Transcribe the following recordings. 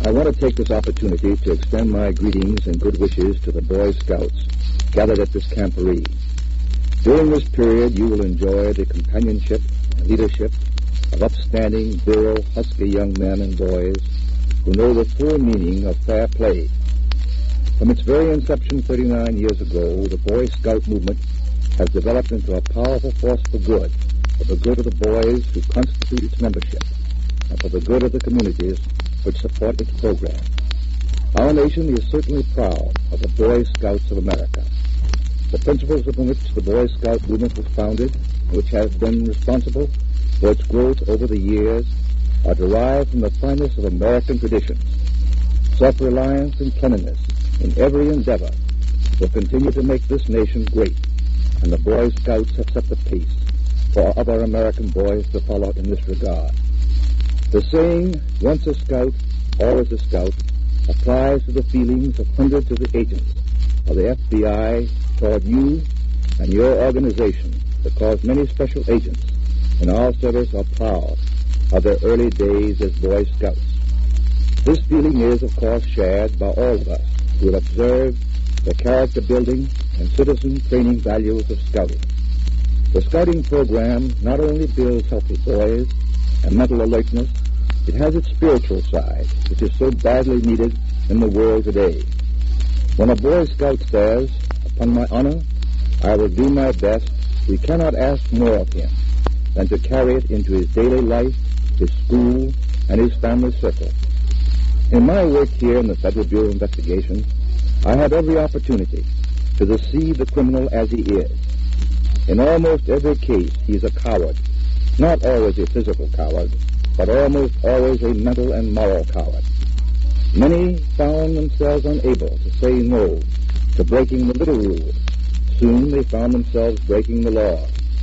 I want to take this opportunity to extend my greetings and good wishes to the Boy Scouts gathered at this camporee. During this period, you will enjoy the companionship and leadership of upstanding, virile, husky young men and boys who know the full meaning of fair play. From its very inception 39 years ago, the Boy Scout movement has developed into a powerful force for the good of the boys who constitute its membership, and for the good of the communities which support its program. Our nation is certainly proud of the Boy Scouts of America. The principles upon which the Boy Scout movement was founded, and which have been responsible for its growth over the years, are derived from the finest of American traditions. Self-reliance and cleanliness in every endeavor will continue to make this nation great, and the Boy Scouts have set the pace for other American boys to follow in this regard. The saying, once a scout, always a scout, applies to the feelings of hundreds of the agents of the FBI toward you and your organization, because many special agents in our service are proud of their early days as Boy Scouts. This feeling is, of course, shared by all of us who have observed the character building and citizen training values of scouting. The scouting program not only builds healthy boys and mental alertness, it has its spiritual side, which is so badly needed in the world today. When a Boy Scout says, "Upon my honor, I will do my best," we cannot ask more of him than to carry it into his daily life, his school, and his family circle. In my work here in the Federal Bureau of Investigation, I have every opportunity to deceive the criminal as he is. In almost every case, he is a coward, not always a physical coward, but almost always a mental and moral coward. Many found themselves unable to say no to breaking the little rules. Soon they found themselves breaking the law.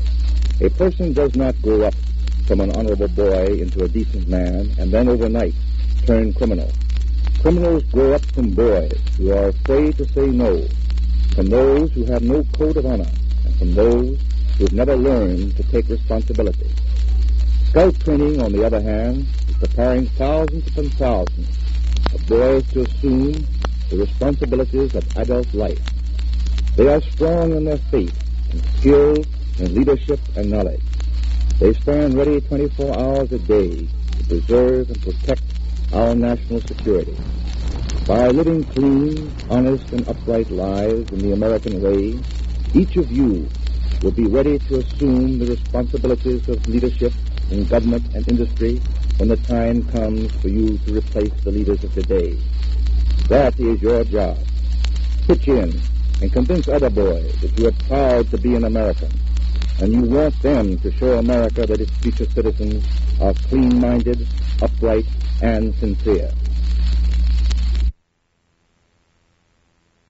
A person does not grow up from an honorable boy into a decent man and then overnight turn criminal. Criminals grow up from boys who are afraid to say no, from those who have no code of honor, and from those who have never learned to take responsibility. Scout training, on the other hand, is preparing thousands upon thousands of boys to assume the responsibilities of adult life. They are strong in their faith and skills and leadership and knowledge. They stand ready 24 hours a day to preserve and protect our national security. By living clean, honest, and upright lives in the American way, each of you will be ready to assume the responsibilities of leadership in government and industry when the time comes for you to replace the leaders of today. That is your job. Pitch in and convince other boys that you are proud to be an American, and you want them to show America that its future citizens are clean-minded, upright, and sincere.